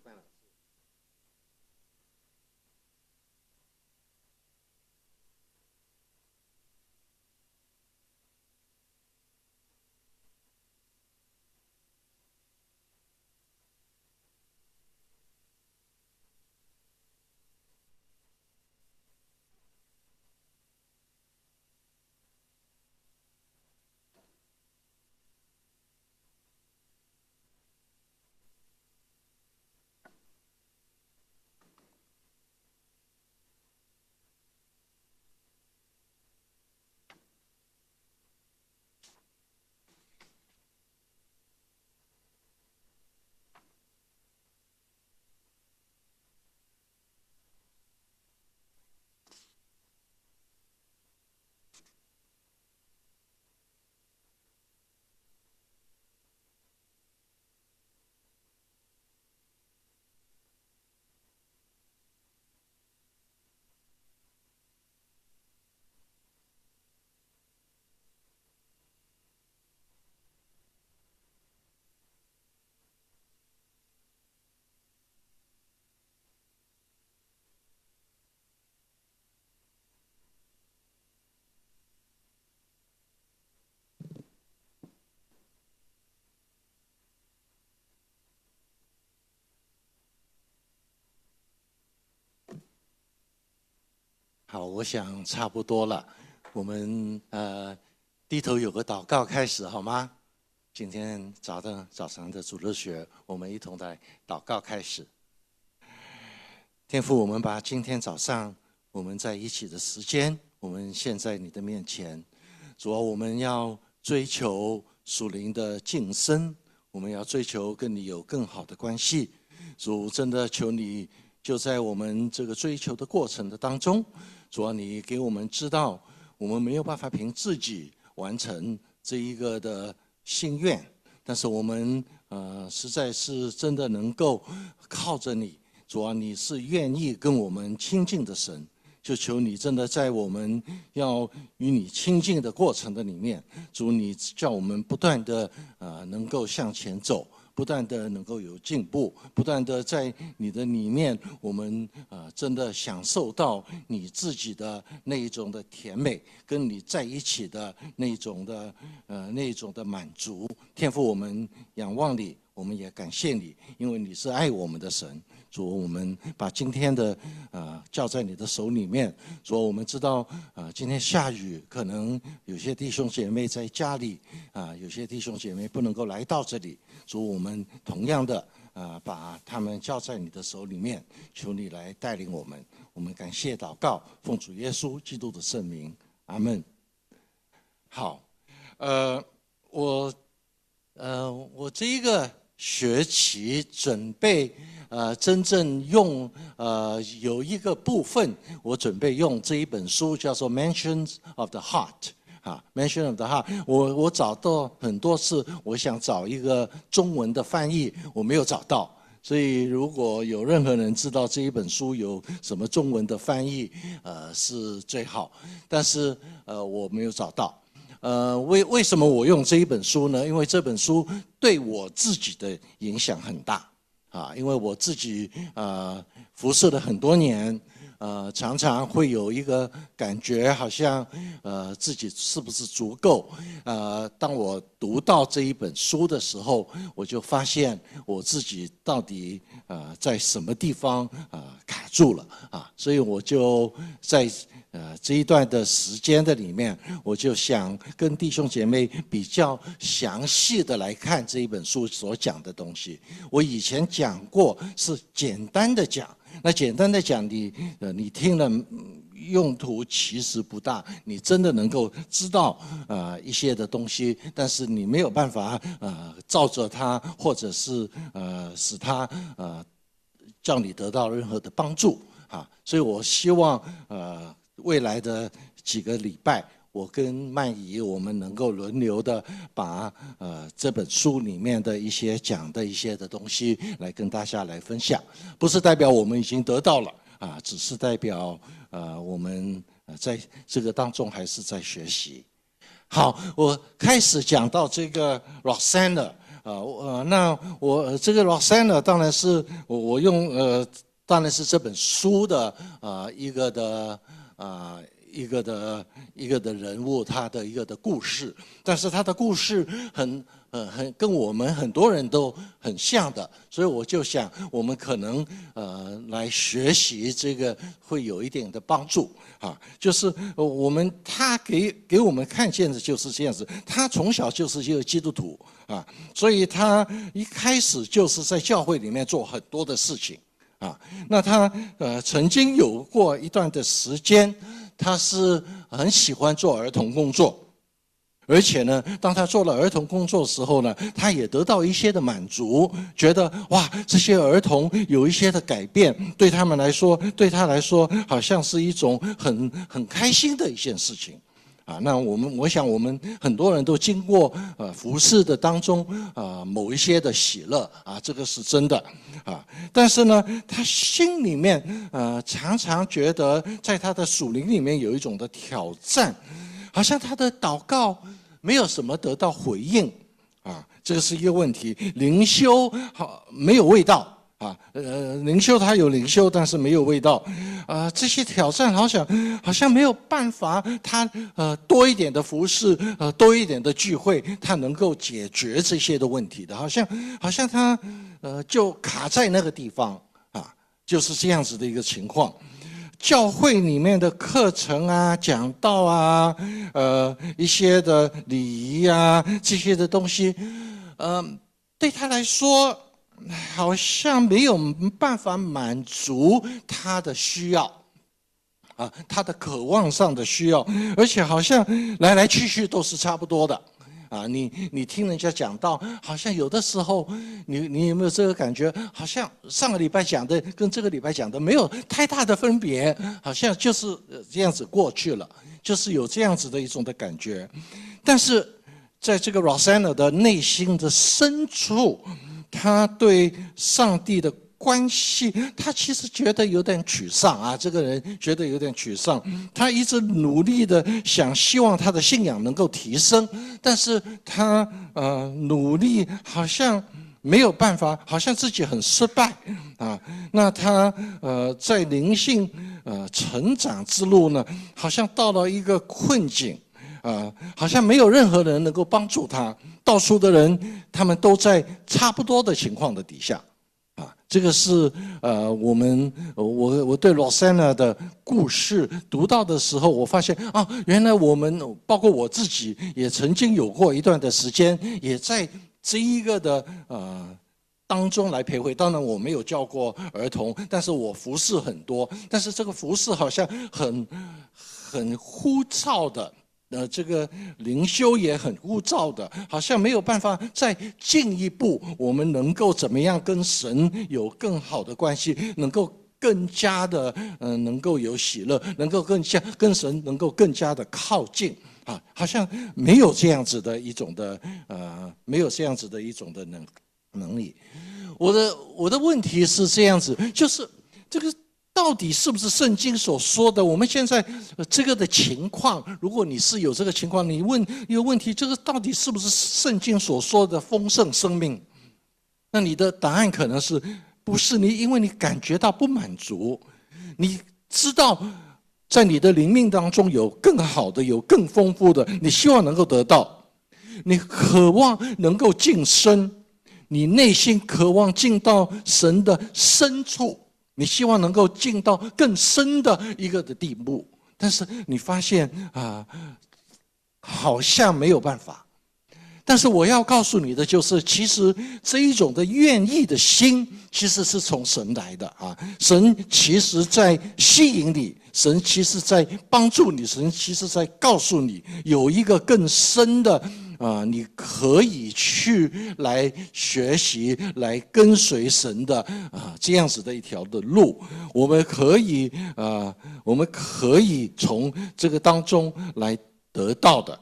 好，我想差不多了。我们低头有个祷告开始好吗？今天早上的主日学，我们一同来祷告开始。天父，我们把今天早上我们在一起的时间，我们献在你的面前。主啊，我们要追求属灵的晋升，我们要追求跟你有更好的关系。主，真的求你就在我们这个追求的过程的当中，主啊，你给我们知道，我们没有办法凭自己完成这一个的心愿，但是我们实在是真的能够靠着你。主啊，你是愿意跟我们亲近的神，就求你真的在我们要与你亲近的过程的里面，主你叫我们不断的能够向前走，不断的能够有进步，不断的在你的里面，我们真的享受到你自己的那一种的甜美，跟你在一起的那一种的满足。天父，我们仰望你，我们也感谢你，因为你是爱我们的神。主，我们把今天的交在你的手里面。主，我们知道今天下雨，可能有些弟兄姐妹在家里有些弟兄姐妹不能够来到这里。主，我们同样的把他们交在你的手里面，求你来带领我们。我们感谢祷告，奉主耶稣基督的圣名，阿们。好，我这一个学期准备真正用有一个部分，我准备用这一本书叫做《Mentions of the Heart》。Mention of the Heart， 我找到很多次，我想找一个中文的翻译，我没有找到。所以如果有任何人知道这一本书有什么中文的翻译，是最好。但是我没有找到。为什么我用这一本书呢？因为这本书对我自己的影响很大因为我自己服侍了很多年，常常会有一个感觉，好像自己是不是足够？当我读到这一本书的时候，我就发现我自己到底在什么地方卡住了所以我就在这一段的时间的里面，我就想跟弟兄姐妹比较详细的来看这一本书所讲的东西。我以前讲过是简单的讲，那简单的讲你听了用途其实不大，你真的能够知道一些的东西，但是你没有办法照着它，或者是使它叫你得到任何的帮助所以我希望未来的几个礼拜，我跟曼怡我们能够轮流的把这本书里面的一些讲的一些的东西来跟大家来分享，不是代表我们已经得到了只是代表我们在这个当中还是在学习。好，我开始讲到这个 Roxana 那我这个 Rosanna 当然是我用当然是这本书的一个的人物，他的一个的故事，但是他的故事很跟我们很多人都很像的，所以我就想我们可能来学习这个会有一点的帮助啊，就是他给我们看见的就是这样子，他从小就是一个基督徒啊，所以他一开始就是在教会里面做很多的事情啊，那他曾经有过一段的时间。他是很喜欢做儿童工作，而且呢，当他做了儿童工作的时候呢，他也得到一些的满足，觉得哇，这些儿童有一些的改变，对他来说，好像是一种很开心的一件事情。啊，那我想我们很多人都经过服事的当中某一些的喜乐啊，这个是真的啊。但是呢，他心里面常常觉得在他的属灵里面有一种的挑战，好像他的祷告没有什么得到回应啊，这个是一个问题。灵修没有味道。灵修它有灵修，但是没有味道，这些挑战好像没有办法，他多一点的服事，多一点的聚会，他能够解决这些的问题的，好像他就卡在那个地方啊，就是这样子的一个情况。教会里面的课程啊、讲道啊、一些的礼仪啊这些的东西，对他来说。好像没有办法满足他的需要啊，他的渴望上的需要，而且好像来来去去都是差不多的啊。你听人家讲到，好像有的时候，你有没有这个感觉？好像上个礼拜讲的跟这个礼拜讲的没有太大的分别，好像就是这样子过去了，就是有这样子的一种的感觉。但是在这个 Rosanna 的内心的深处。他对上帝的关系，他其实觉得有点沮丧啊。这个人觉得有点沮丧，他一直努力的希望他的信仰能够提升，但是他努力好像没有办法，好像自己很失败啊。那他在灵性成长之路呢，好像到了一个困境。好像没有任何人能够帮助他，到处的人他们都在差不多的情况的底下，这个是我对 Rosanna 的故事读到的时候，我发现原来我们包括我自己也曾经有过一段的时间，也在这一个的当中来陪会。当然我没有教过儿童，但是我服侍很多，但是这个服侍好像很枯燥的。这个灵修也很枯燥的，好像没有办法再进一步，我们能够怎么样跟神有更好的关系，能够更加的能够有喜乐，能够跟神能够更加的靠近啊，好像没有这样子的一种的没有这样子的一种的能力。我的问题是这样子，就是这个。到底是不是圣经所说的？我们现在这个的情况，如果你是有这个情况，你问一个问题，这个到底是不是圣经所说的丰盛生命？那你的答案可能是不是你，因为你感觉到不满足，你知道在你的灵命当中有更好的，有更丰富的，你希望能够得到，你渴望能够晋升，你内心渴望进到神的深处。你希望能够进到更深的一个的地步，但是你发现好像没有办法。但是我要告诉你的就是，其实这一种的愿意的心，其实是从神来的啊。神其实在吸引你，神其实在帮助你，神其实在告诉你有一个更深的。你可以去来学习、来跟随神的这样子的一条的路，我们可以从这个当中来得到的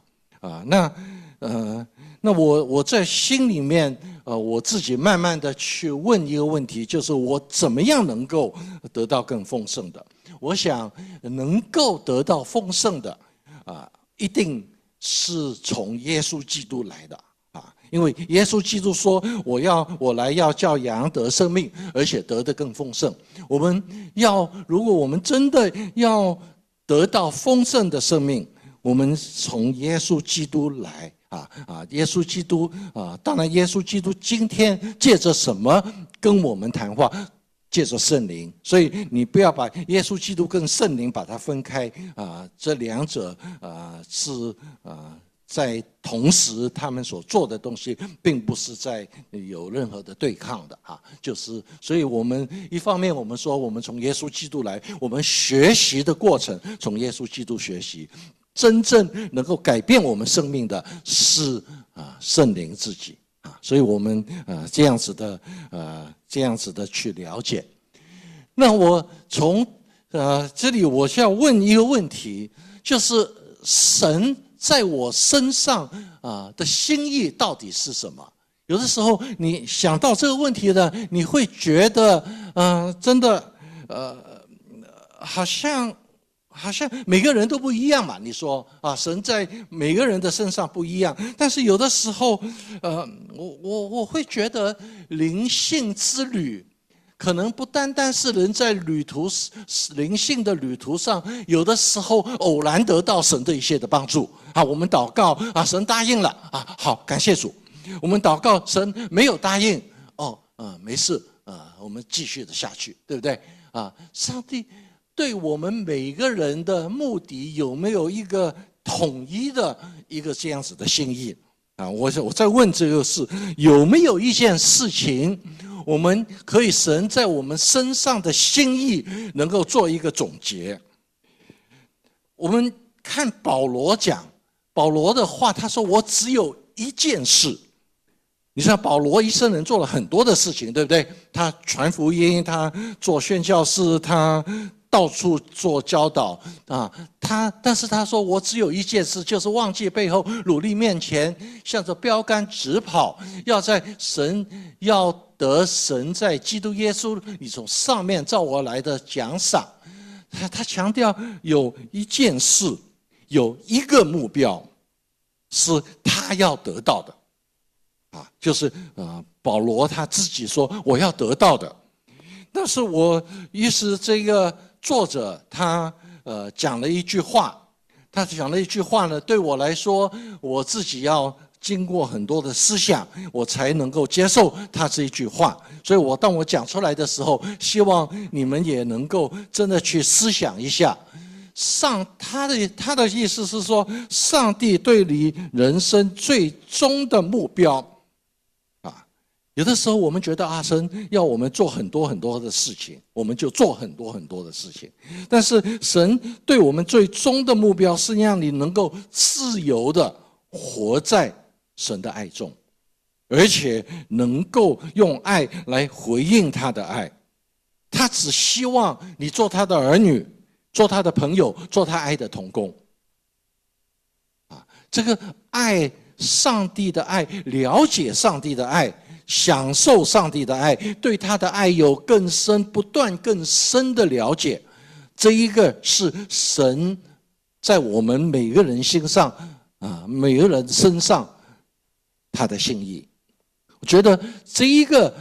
那我在心里面我自己慢慢的去问一个问题，就是我怎么样能够得到更丰盛的？我想能够得到丰盛的一定。是从耶稣基督来的因为耶稣基督说：“我来要叫羊得生命，而且得得更丰盛。”如果我们真的要得到丰盛的生命，我们从耶稣基督来耶稣基督当然耶稣基督今天借着什么跟我们谈话？借着圣灵。所以你不要把耶稣基督跟圣灵把它分开这两者是在同时他们所做的东西并不是在有任何的对抗的就是所以我们一方面我们说我们从耶稣基督来，我们学习的过程从耶稣基督学习，真正能够改变我们生命的是圣灵自己所以我们这样子的去了解。那我从这里我需要问一个问题，就是神在我身上的心意到底是什么？有的时候你想到这个问题呢，你会觉得真的好像每个人都不一样嘛。你说神在每个人的身上不一样，但是有的时候我会觉得灵性之旅可能不单单是人在灵性的旅途上，有的时候偶然得到神的一些的帮助我们祷告神答应了好，感谢主。我们祷告神没有答应没事我们继续的下去，对不对上帝对我们每个人的目的有没有一个统一的一个这样子的心意我在问这个事，有没有一件事情我们可以神在我们身上的心意能够做一个总结。我们看保罗讲，保罗的话他说我只有一件事。你知道保罗一生人做了很多的事情，对不对？他传福音，他做宣教士，他到处做教导但是他说我只有一件事，就是忘记背后，努力面前，向着标杆直跑，要得神在基督耶稣里从上面照我来的奖赏。他强调有一件事，有一个目标是他要得到的就是保罗他自己说我要得到的。但是于是这个作者他讲了一句话，呢对我来说我自己要经过很多的思想我才能够接受他这一句话。所以当我讲出来的时候，希望你们也能够真的去思想一下。他的意思是说，上帝对你人生最终的目标有的时候我们觉得神要我们做很多很多的事情，我们就做很多很多的事情。但是神对我们最终的目标是让你能够自由的活在神的爱中，而且能够用爱来回应他的爱。他只希望你做他的儿女，做他的朋友，做他爱的同工这个爱，上帝的爱，了解上帝的爱，享受上帝的爱，对他的爱有更深不断更深的了解，这一个是神在我们每个人身上每个人身上他的心意。我觉得这一个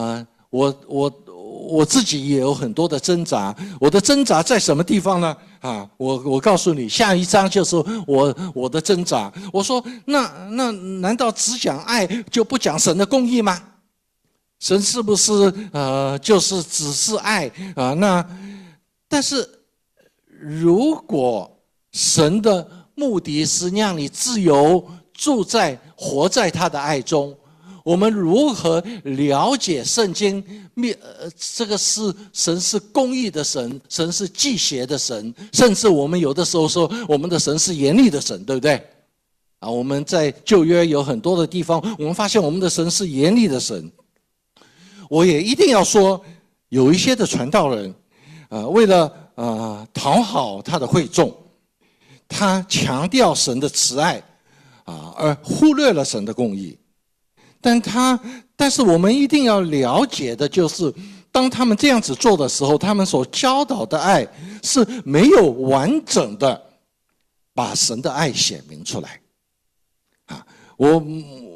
我自己也有很多的挣扎。我的挣扎在什么地方呢我告诉你，下一章就是我的挣扎。我说那难道只讲爱就不讲神的公义吗？神是不是就是只是爱但是如果神的目的是让你自由活在他的爱中，我们如何了解圣经这个是神是公义的神，神是忌邪的神，甚至我们有的时候说我们的神是严厉的神，对不对我们在旧约有很多的地方我们发现我们的神是严厉的神。我也一定要说，有一些的传道人为了讨好他的会众，他强调神的慈爱而忽略了神的公义。但是我们一定要了解的就是，当他们这样子做的时候，他们所教导的爱是没有完整的把神的爱显明出来我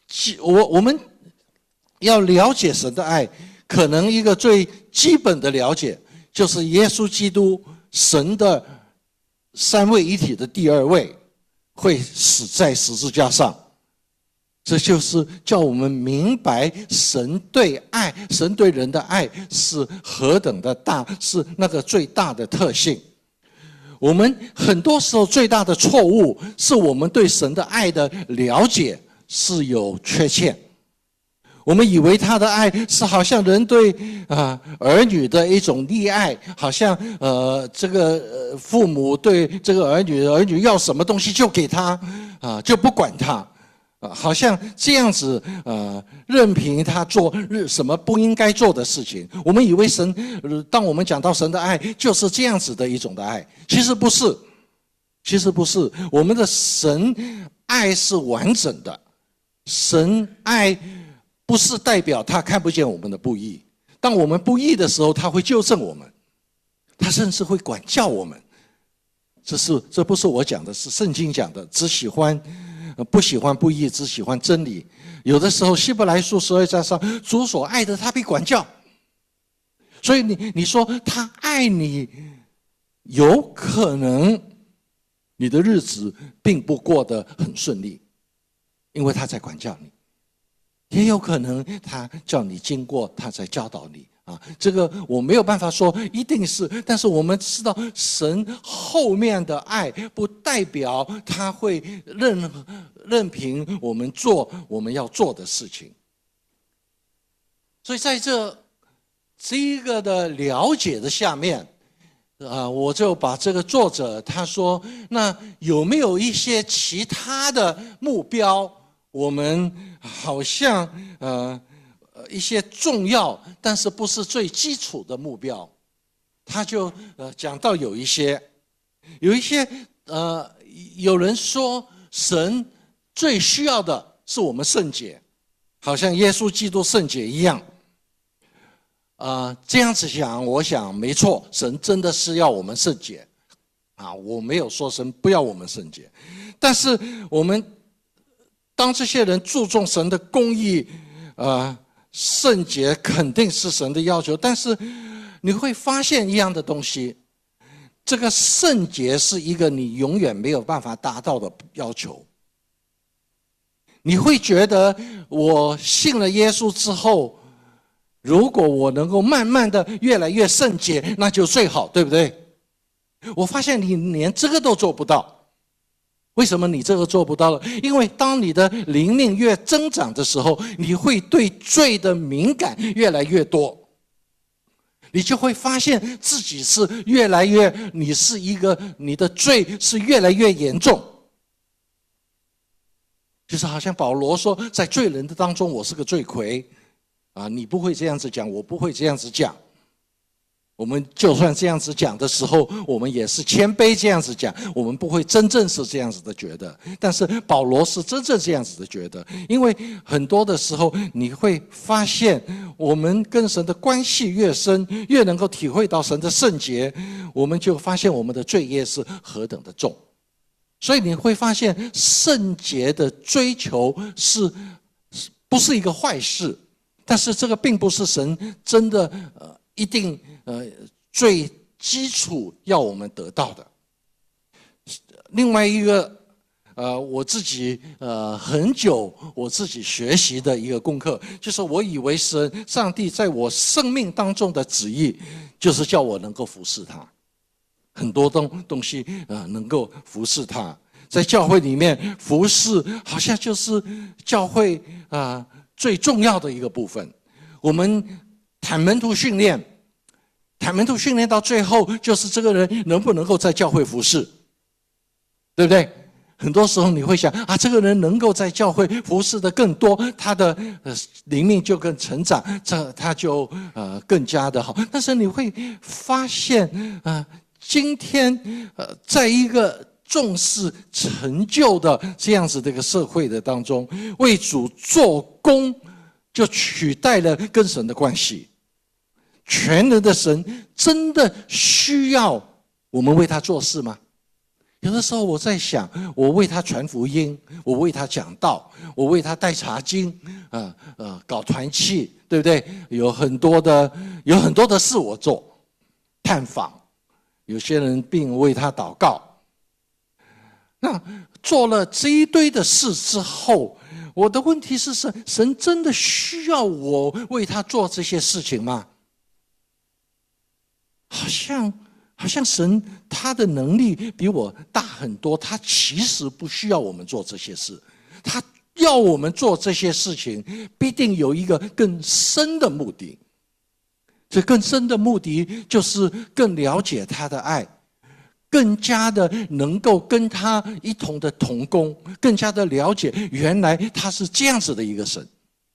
我们要了解神的爱，可能一个最基本的了解，就是耶稣基督神的三位一体的第二位会死在十字架上。这就是叫我们明白神对人的爱是何等的大，是那个最大的特性。我们很多时候最大的错误是我们对神的爱的了解是有缺陷。我们以为他的爱是好像人对儿女的一种溺爱，好像这个父母对这个儿女要什么东西就给他就不管他。好像这样子任凭他做什么不应该做的事情。我们以为神，当我们讲到神的爱就是这样子的一种的爱，其实不是，其实不是。我们的神爱是完整的，神爱不是代表他看不见我们的不义，当我们不义的时候他会纠正我们，他甚至会管教我们。这不是我讲的，是圣经讲的，只喜欢不喜欢不义，只喜欢真理。有的时候希伯来书12章上，主所爱的他必管教。所以你说他爱你，有可能你的日子并不过得很顺利，因为他在管教你。也有可能他叫你经过，他在教导你。这个我没有办法说一定是，但是我们知道神后面的爱不代表他会任凭我们做我们要做的事情。所以在这一个的了解的下面我就把这个作者他说，那有没有一些其他的目标，我们好像一些重要但是不是最基础的目标，他就讲到有一些有人说神最需要的是我们圣洁，好像耶稣基督圣洁一样。这样子讲，我想没错，神真的是要我们圣洁我没有说神不要我们圣洁，但是我们当这些人注重神的公义圣洁肯定是神的要求，但是你会发现一样的东西，这个圣洁是一个你永远没有办法达到的要求。你会觉得我信了耶稣之后，如果我能够慢慢的越来越圣洁，那就最好，对不对？我发现你连这个都做不到。为什么你这个做不到了？因为当你的灵命越增长的时候，你会对罪的敏感越来越多，你就会发现自己是越来越，你的罪是越来越严重。就是好像保罗说，在罪人的当中我是个罪魁你不会这样子讲，我不会这样子讲。我们就算这样子讲的时候，我们也是谦卑这样子讲，我们不会真正是这样子的觉得。但是保罗是真正这样子的觉得，因为很多的时候你会发现，我们跟神的关系越深，越能够体会到神的圣洁，我们就发现我们的罪业是何等的重。所以你会发现圣洁的追求不是一个坏事，但是这个并不是神真的一定最基础要我们得到的。另外一个我自己很久我自己学习的一个功课，就是我以为上帝在我生命当中的旨意就是叫我能够服侍他，很多东西能够服侍他。在教会里面服侍好像就是教会最重要的一个部分。我们谈门徒训练到最后就是这个人能不能够在教会服侍，对不对？很多时候你会想这个人能够在教会服侍的更多，他的灵命就更成长，他就更加的好。但是你会发现今天在一个重视成就的这样子的一个社会的当中，为主做工就取代了跟神的关系。全能的神真的需要我们为他做事吗？ 有的时候我在想，我为他传福音，我为他讲道，我为他带查经，搞团契，对不对？有很多的事我做，探访，有些人病为他祷告。那做了这一堆的事之后，我的问题是神真的需要我为他做这些事情吗？好像神他的能力比我大很多，他其实不需要我们做这些事，他要我们做这些事情，必定有一个更深的目的。这更深的目的就是更了解他的爱，更加的能够跟他一同的同工，更加的了解原来他是这样子的一个神。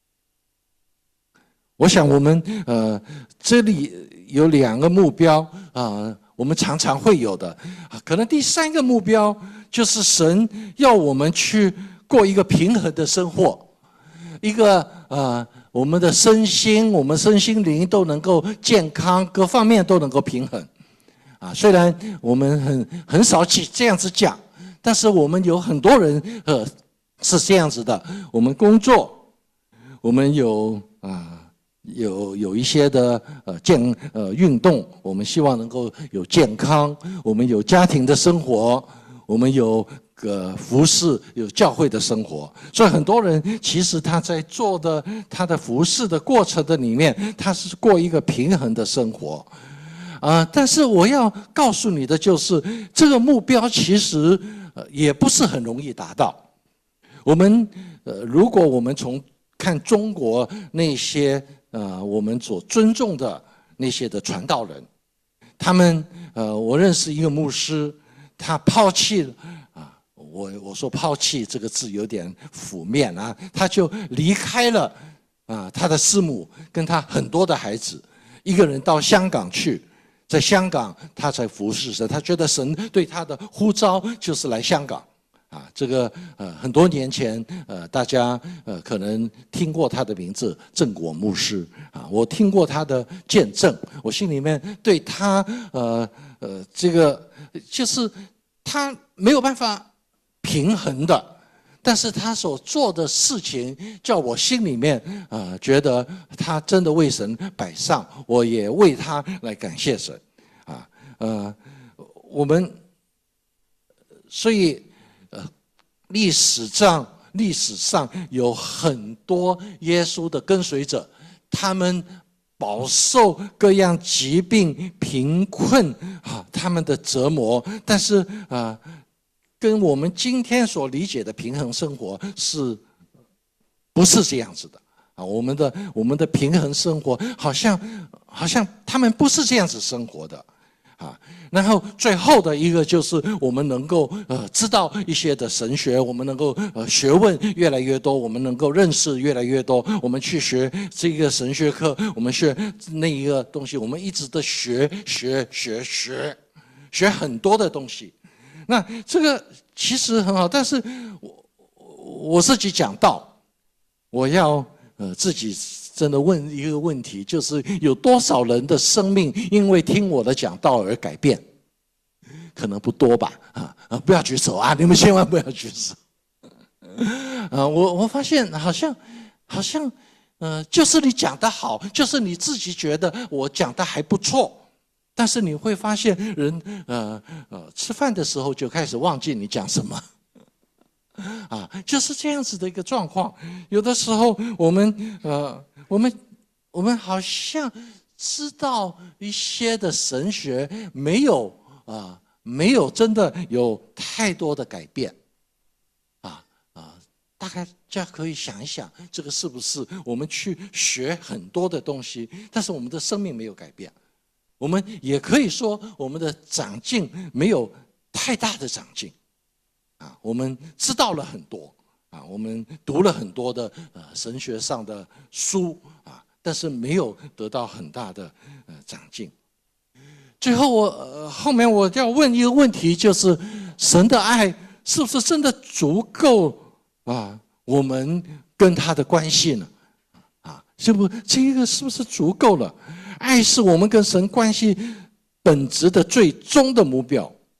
我想我们这里有2个目标我们常常会有的可能第3个目标就是神要我们去过一个平衡的生活，一个我们的身心灵都能够健康，各方面都能够平衡虽然我们很少这样子讲，但是我们有很多人是这样子的。我们工作，我们有一些的运动，我们希望能够有健康，我们有家庭的生活，我们有服侍，有教会的生活。所以很多人其实他在做的他的服侍的过程的里面，他是过一个平衡的生活但是我要告诉你的就是这个目标其实也不是很容易达到。我们如果我们从看中国那些我们所尊重的那些的传道人，他们我认识一个牧师，他抛弃了我说抛弃这个字有点负面他就离开了他的师母跟他很多的孩子，一个人到香港去，在香港他才服侍神，他觉得神对他的呼召就是来香港这个很多年前大家可能听过他的名字郑果牧师我听过他的见证，我心里面对他这个就是他没有办法平衡的，但是他所做的事情叫我心里面觉得他真的为神摆上，我也为他来感谢神我们所以历史上有很多耶稣的跟随者，他们饱受各样疾病、贫困他们的折磨，但是跟我们今天所理解的平衡生活是不是这样子的我们的平衡生活好像他们不是这样子生活的然后最后的一个就是我们能够知道一些的神学，我们能够学问越来越多，我们能够认识越来越多，我们去学这个神学课，我们学那一个东西，我们一直的学很多的东西。那这个其实很好，但是我自己讲道，我要自己真的问一个问题，就是有多少人的生命因为听我的讲道而改变？可能不多吧不要举手你们千万不要举手我发现好像就是你讲得好，就是你自己觉得我讲得还不错，但是你会发现人吃饭的时候就开始忘记你讲什么就是这样子的一个状况。有的时候我们好像知道一些的神学，没有真的有太多的改变大概大家可以想一想，这个是不是我们去学很多的东西，但是我们的生命没有改变？我们也可以说我们的长进没有太大的长进我们知道了很多我们读了很多的神学上的书但是没有得到很大的长进。最后后面我要问一个问题，就是神的爱是不是真的足够我们跟他的关系呢这个是不是足够了？爱是我们跟神关系本质的最终的目标，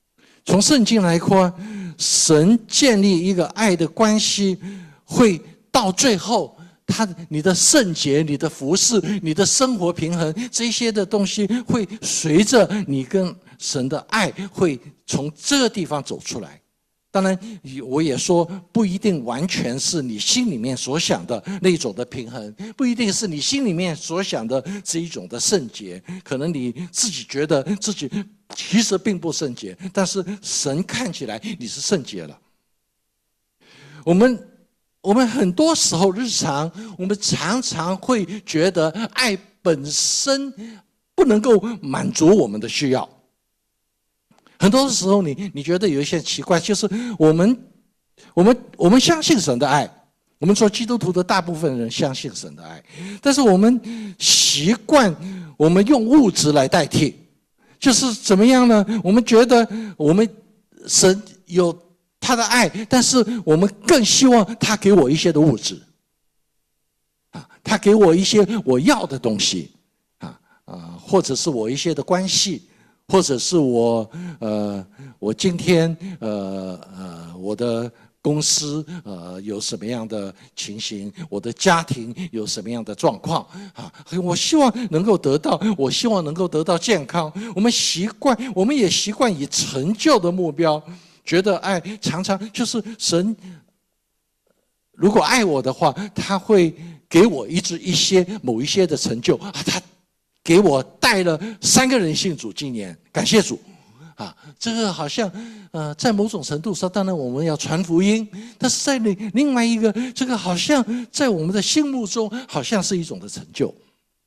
从圣经来看，神建立一个爱的关系，会到最后，你的圣洁、你的服事、你的生活平衡，这些的东西会随着你跟神的爱，会从这个地方走出来。当然，我也说不一定完全是你心里面所想的那种的平衡，不一定是你心里面所想的这一种的圣洁，可能你自己觉得自己其实并不圣洁，但是神看起来你是圣洁了。我们很多时候日常，我们常常会觉得爱本身不能够满足我们的需要。很多时候你觉得有一些奇怪，就是我们相信神的爱，我们说基督徒的大部分人相信神的爱，但是我们习惯我们用物质来代替，就是怎么样呢？我们觉得我们神有他的爱，但是我们更希望他给我一些的物质，他给我一些我要的东西，或者是我一些的关系。或者是我今天我的公司有什么样的情形，我的家庭有什么样的状况我希望能够得到，我希望能够得到健康。我们也习惯以成就的目标，觉得爱常常就是神如果爱我的话，他会给我某一些的成就他给我带了3个人信主，今年感谢主这个好像在某种程度上，当然我们要传福音，但是在另外一个，这个好像在我们的心目中，好像是一种的成就。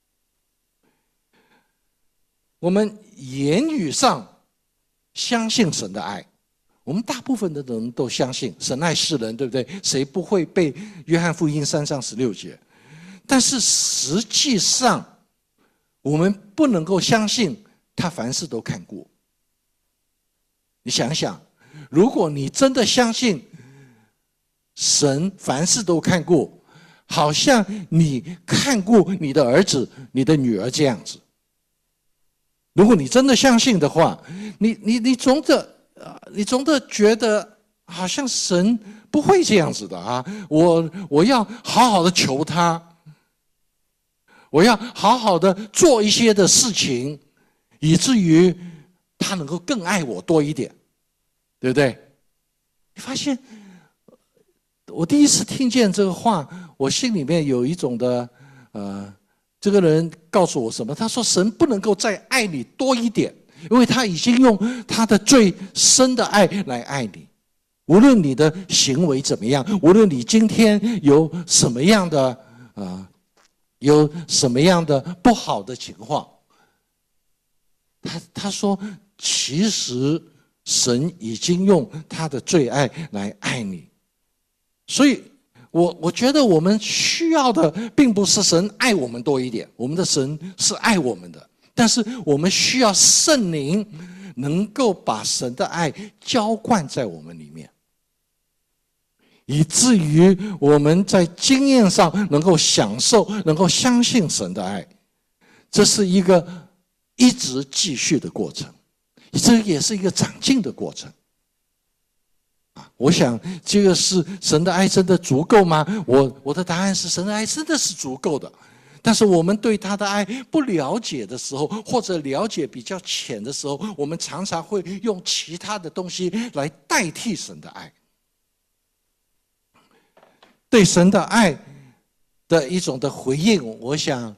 我们言语上相信神的爱，我们大部分的人都相信神爱世人，对不对？谁不会背约翰福音3章16节？但是实际上，我们不能够相信他凡事都看过。你想想，如果你真的相信神凡事都看过，好像你看过你的儿子、你的女儿这样子。如果你真的相信的话，你总的觉得好像神不会这样子的我要好好的求他。我要好好的做一些的事情，以至于他能够更爱我多一点，对不对？你发现，我第一次听见这个话，我心里面有一种的这个人告诉我什么？他说神不能够再爱你多一点，因为他已经用他的最深的爱来爱你。无论你的行为怎么样，无论你今天有什么样的有什么样的不好的情况，他说其实神已经用他的最爱来爱你。所以我觉得我们需要的并不是神爱我们多一点，我们的神是爱我们的，但是我们需要圣灵能够把神的爱浇灌在我们里面，以至于我们在经验上能够享受，能够相信神的爱。这是一个一直继续的过程，这也是一个长进的过程。我想这个是神的爱真的足够吗？我的答案是神的爱真的是足够的。但是我们对他的爱不了解的时候，或者了解比较浅的时候，我们常常会用其他的东西来代替神的爱。对神的爱的一种的回应，我想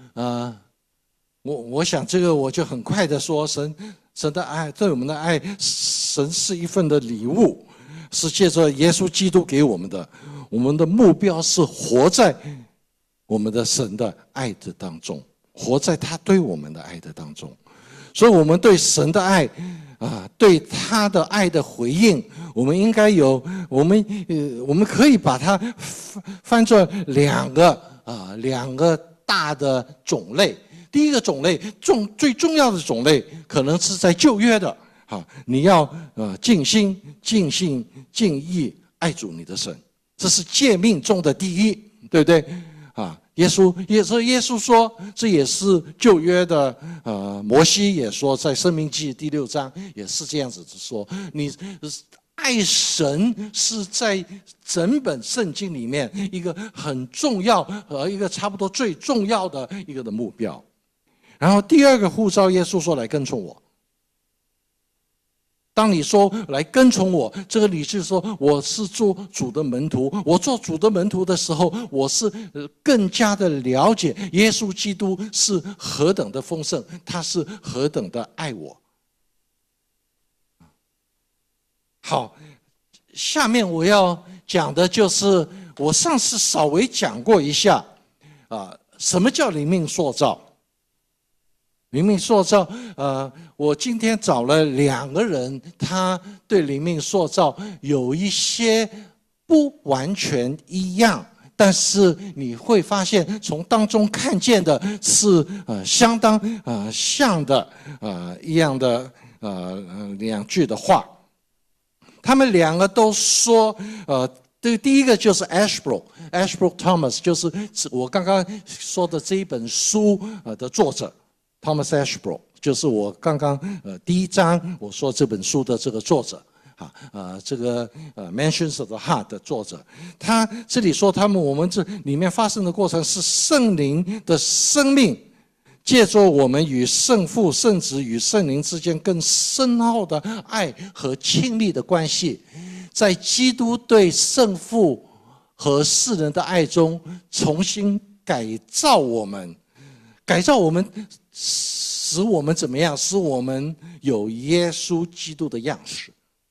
我想这个我就很快的说，神的爱对我们的爱，神是一份的礼物，是借着耶稣基督给我们的。我们的目标是活在我们的神的爱的当中，活在他对我们的爱的当中。所以我们对神的爱对他的爱的回应，我们应该有我们可以把它分作两个大的种类。第一个种类最重要的种类，可能是在旧约的你要尽心尽性尽意爱主你的神，这是诫命中的第一，对不对耶稣说，这也是旧约的摩西也说，在申命记第6章也是这样子说，你爱神是在整本圣经里面一个很重要和一个差不多最重要的一个的目标。然后第二个呼召，耶稣说来跟从我。当你说来跟从我，这个你是说我是做主的门徒，我做主的门徒的时候，我是更加的了解耶稣基督是何等的丰盛，他是何等的爱我。好，下面我要讲的就是我上次稍微讲过一下什么叫灵命塑造。灵命塑造，我今天找了2个人，他对灵命塑造有一些不完全一样，但是你会发现从当中看见的是相当像的一样的2句的话。他们2个都说第一个就是 Ashbrook Thomas， 就是我刚刚说的这一本书的作者。Thomas Ashbrook 就是我刚刚第1章我说这本书的这个作者这个Mansions of the Heart 的作者，他这里说我们这里面发生的过程是圣灵的生命借着我们与圣父、圣子与圣灵之间更深厚的爱和亲密的关系，在基督对圣父和世人的爱中重新改造我们，使我们怎么样？使我们有耶稣基督的样式。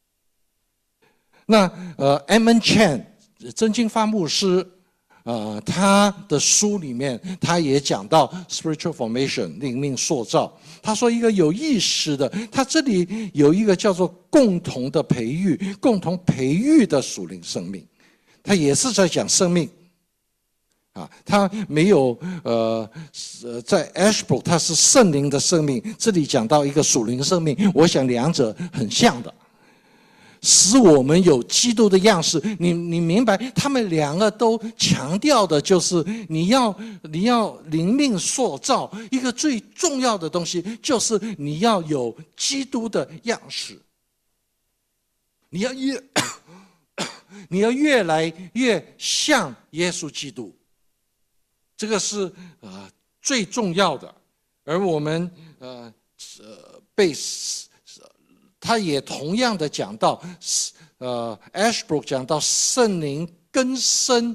那Edmund Chan 真经发牧师他的书里面他也讲到 spiritual formation 灵命塑造。他说一个有意识的，他这里有一个叫做共同培育的属灵生命，他也是在讲生命。他没有在 Ashbrook 他是圣灵的生命，这里讲到一个属灵生命，我想2者很像的，使我们有基督的样式。你明白，他们2个都强调的就是你要灵命塑造，一个最重要的东西就是你要有基督的样式，你要越来越像耶稣基督。这个是最重要的，而我们他也同样的讲到Ashbrook 讲到圣灵更深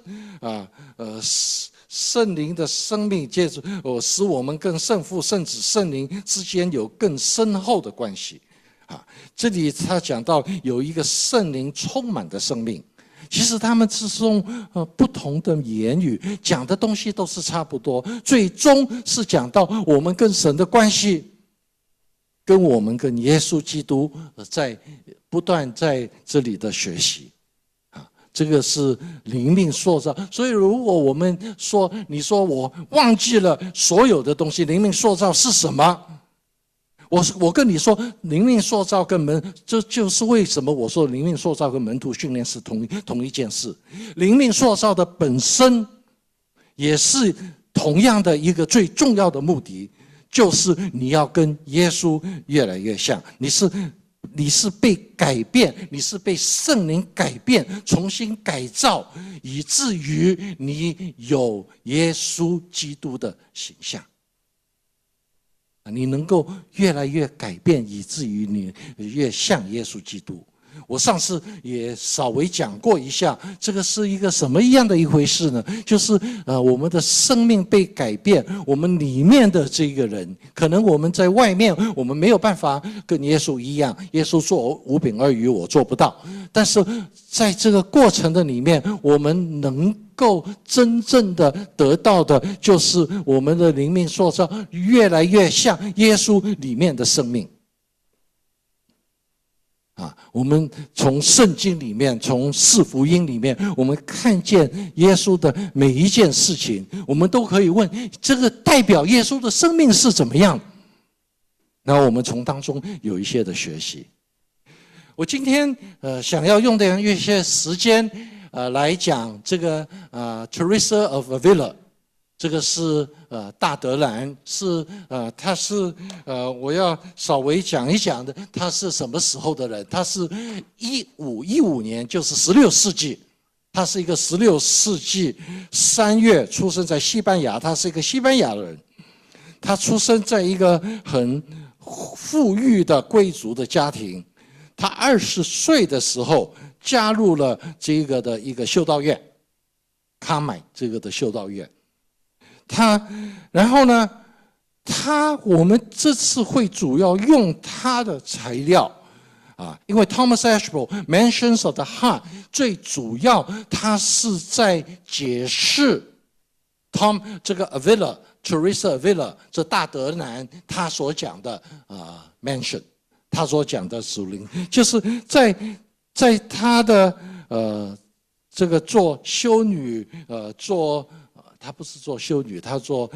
圣灵的生命借着使我们跟圣父、圣子、圣灵之间有更深厚的关系这里他讲到有一个圣灵充满的生命。其实他们是用不同的言语讲的东西都是差不多，最终是讲到我们跟神的关系，跟我们跟耶稣基督在不断在这里的学习这个是灵命塑造。所以如果我们说你说我忘记了所有的东西，灵命塑造是什么？我跟你说，灵命塑造跟这就是为什么我说灵命塑造跟门徒训练是同一件事。灵命塑造的本身也是同样的一个最重要的目的，就是你要跟耶稣越来越像。你是被改变，你是被圣灵改变，重新改造，以至于你有耶稣基督的形象。你能够越来越改变，以至于你越像耶稣基督。我上次也稍微讲过一下，这个是一个什么样的一回事呢？就是我们的生命被改变，我们里面的这个人，可能我们在外面我们没有办法跟耶稣一样，耶稣做5饼2鱼我做不到，但是在这个过程的里面，我们能够真正的得到的就是我们的灵命塑造越来越像耶稣里面的生命。我们从圣经里面，从4福音里面，我们看见耶稣的每一件事情，我们都可以问，这个代表耶稣的生命是怎么样？然后我们从当中有一些的学习。我今天想要用的一些时间来讲这个Teresa of Avila 这个是大德兰，是他是我要稍微讲一讲的，他是什么时候的人？他是1515年，就是16世纪。他是一个16世纪3月出生在西班牙，他是一个西班牙人。他出生在一个很富裕的贵族的家庭。他20岁的时候加入了这个的一个修道院，卡买这个的修道院。然后呢，我们这次会主要用他的材料因为 Thomas Ashmole Mansions of the Heart 最主要他是在解释这个 Teresa Avila 这大德兰他所讲的mansion， 他所讲的属灵，就是在他的这个做修女他不是做修女，他做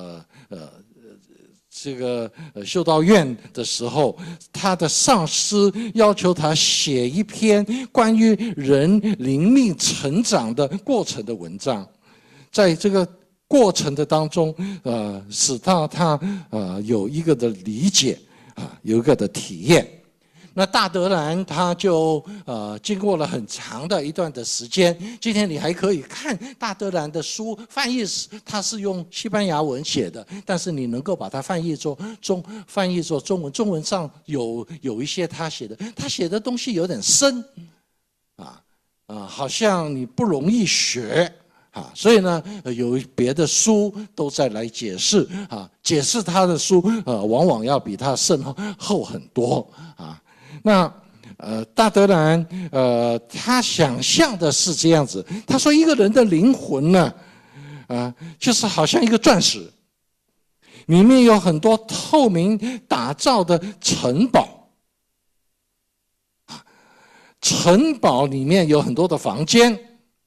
这个修道院的时候，他的上司要求他写一篇关于人灵命成长的过程的文章，在这个过程的当中，使到他有一个的理解有一个的体验。那大德兰他就经过了很长的一段的时间，今天你还可以看大德兰的书，翻译他是用西班牙文写的，但是你能够把它翻译作中文，中文上有一些他写的东西有点深好像你不容易学所以呢有别的书都在来解释解释他的书往往要比他深厚很多那大德兰他想象的是这样子，他说一个人的灵魂呢就是好像一个钻石，里面有很多透明打造的城堡，城堡里面有很多的房间，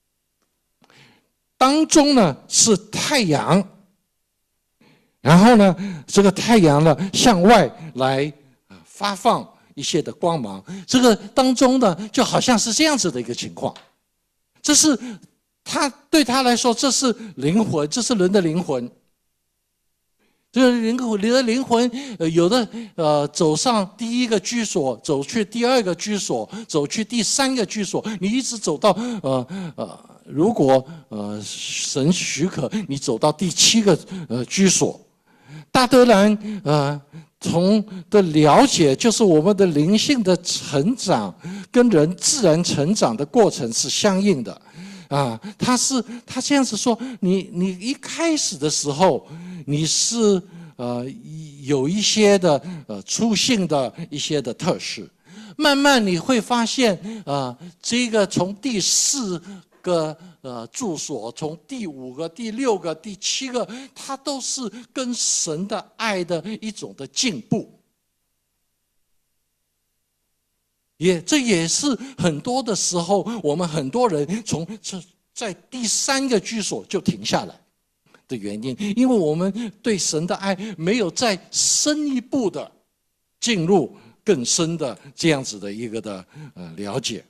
当中呢是太阳，然后呢这个太阳呢向外来发放一些的光芒，这个当中呢就好像是这样子的一个情况，这是对他来说这是灵魂，这是人的灵魂。这个你的灵魂有的走上第一个居所，走去第二个居所，走去第三个居所，你一直走到如果神许可，你走到第7个居所。大德兰从的了解，就是我们的灵性的成长跟人自然成长的过程是相应的他这样子说，你一开始的时候你是有一些的初性的一些的特质，慢慢你会发现这个从第4个住所，从第5个、第6个、第7个，它都是跟神的爱的一种的进步。这也是很多的时候，我们很多人在第3个居所就停下来的原因，因为我们对神的爱没有再深一步的进入更深的这样子的一个的了解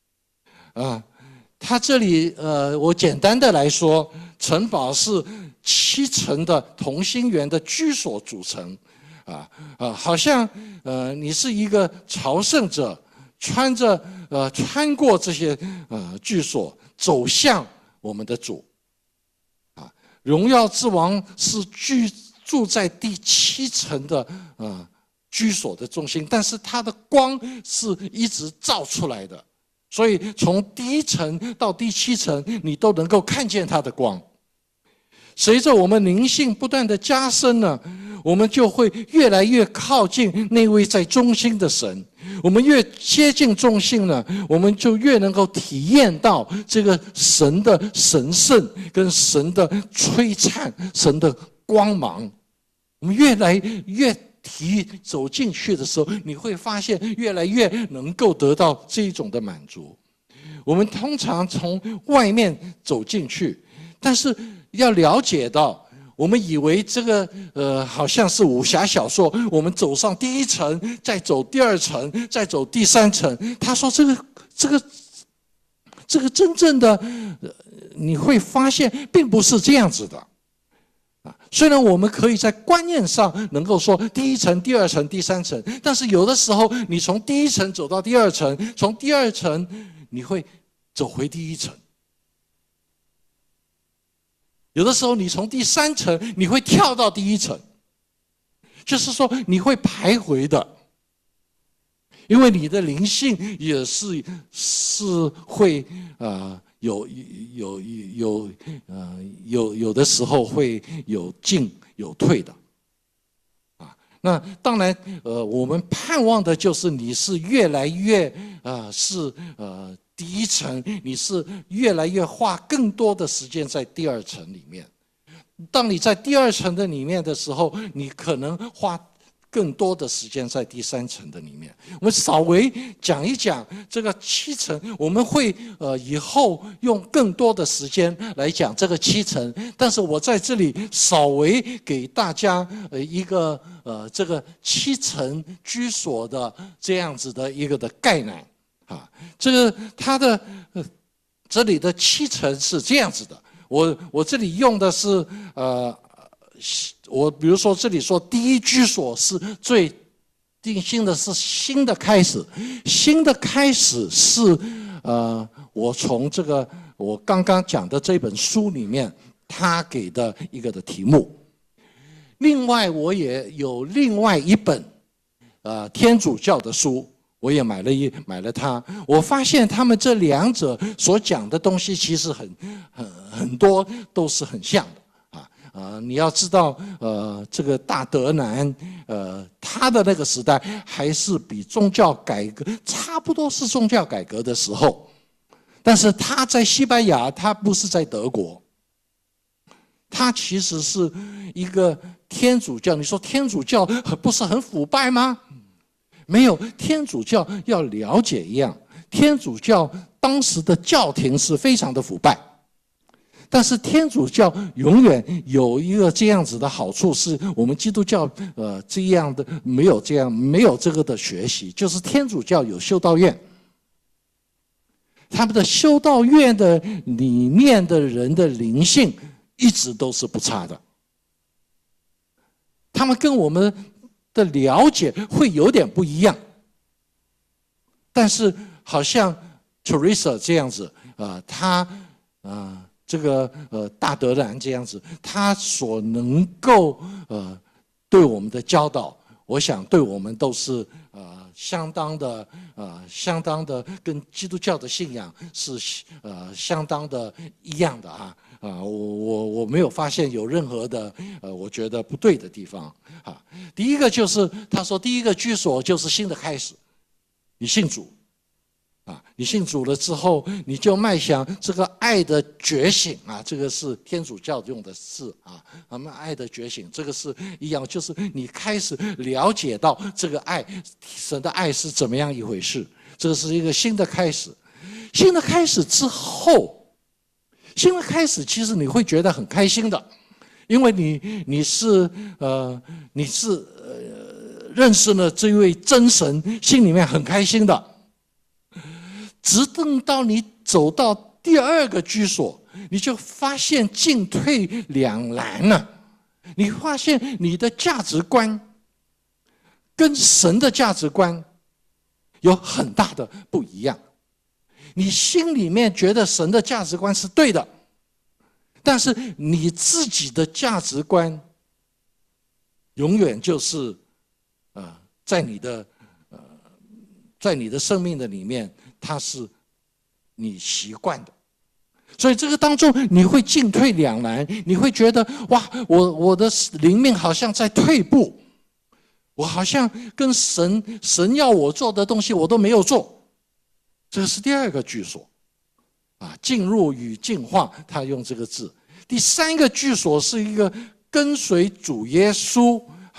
他这里我简单的来说，城堡是7层的同心圆的居所组成好像你是一个朝圣者，穿过这些居所，走向我们的主荣耀之王是居住在第7层的居所的中心，但是他的光是一直照出来的，所以从第1层到第7层，你都能够看见他的光。随着我们灵性不断的加深呢，我们就会越来越靠近那位在中心的神。我们越接近中心呢，我们就越能够体验到这个神的神圣跟神的璀璨，神的光芒。我们越来越走进去的时候，你会发现越来越能够得到这一种的满足。我们通常从外面走进去，但是要了解到，我们以为这个好像是武侠小说，我们走上第1层，再走第2层，再走第3层。他说这个真正的你会发现并不是这样子的。 虽然我们可以在观念上能够说第一层、第二层、第三层，但是有的时候你从第一层走到第二层，从第二层你会走回第一层。有的时候你从第三层你会跳到第一层，就是说你会徘徊的，因为你的灵性也是会有的时候会有进有退的，啊，那当然我们盼望的就是你是越来越第一层，你是越来越花更多的时间在第二层里面。当你在第二层的里面的时候，你可能花更多的时间在第三层的里面。我们稍微讲一讲这个7层，我们会以后用更多的时间来讲这个7层。但是我在这里稍微给大家一个这个7层居所的这样子的一个的概念。啊，这个它的这里的7层是这样子的。我这里用的是我比如说这里说第一居所是最定性的是新的开始，新的开始是我从这个我刚刚讲的这本书里面他给的一个的题目。另外我也有另外一本天主教的书。我也买了它，我发现他们这两者所讲的东西其实很多都是很像的你要知道这个大德南他的那个时代还是比宗教改革差不多是宗教改革的时候，但是他在西班牙，他不是在德国，他其实是一个天主教。你说天主教不是很腐败吗？没有，天主教要了解一样，天主教当时的教廷是非常的腐败，但是天主教永远有一个这样子的好处，是我们基督教这样的没有这个的学习，就是天主教有修道院，他们的修道院的里面的人的灵性一直都是不差的，他们跟我们的了解会有点不一样，但是好像 Teresa 这样子他这个大德兰这样子，他所能够对我们的教导，我想对我们都是相当的跟基督教的信仰是相当的一样的我没有发现有任何的我觉得不对的地方第一个就是他说第一个居所就是新的开始，你信主你信主了之后，你就迈向这个爱的觉醒这个是天主教用的字爱的觉醒，这个是一样，就是你开始了解到这个爱，神的爱是怎么样一回事，这是一个新的开始。新的开始之后，新的开始其实你会觉得很开心的，因为你是认识了这位真神，心里面很开心的。直等到你走到第二个居所，你就发现进退两难了。你发现你的价值观跟神的价值观有很大的不一样。你心里面觉得神的价值观是对的，但是你自己的价值观永远就是在你的生命的里面，它是你习惯的，所以这个当中你会进退两难，你会觉得哇，我的灵命好像在退步，我好像跟神要我做的东西我都没有做，这是第二个居所进入与进化，他用这个字。第三个居所是一个跟随主耶稣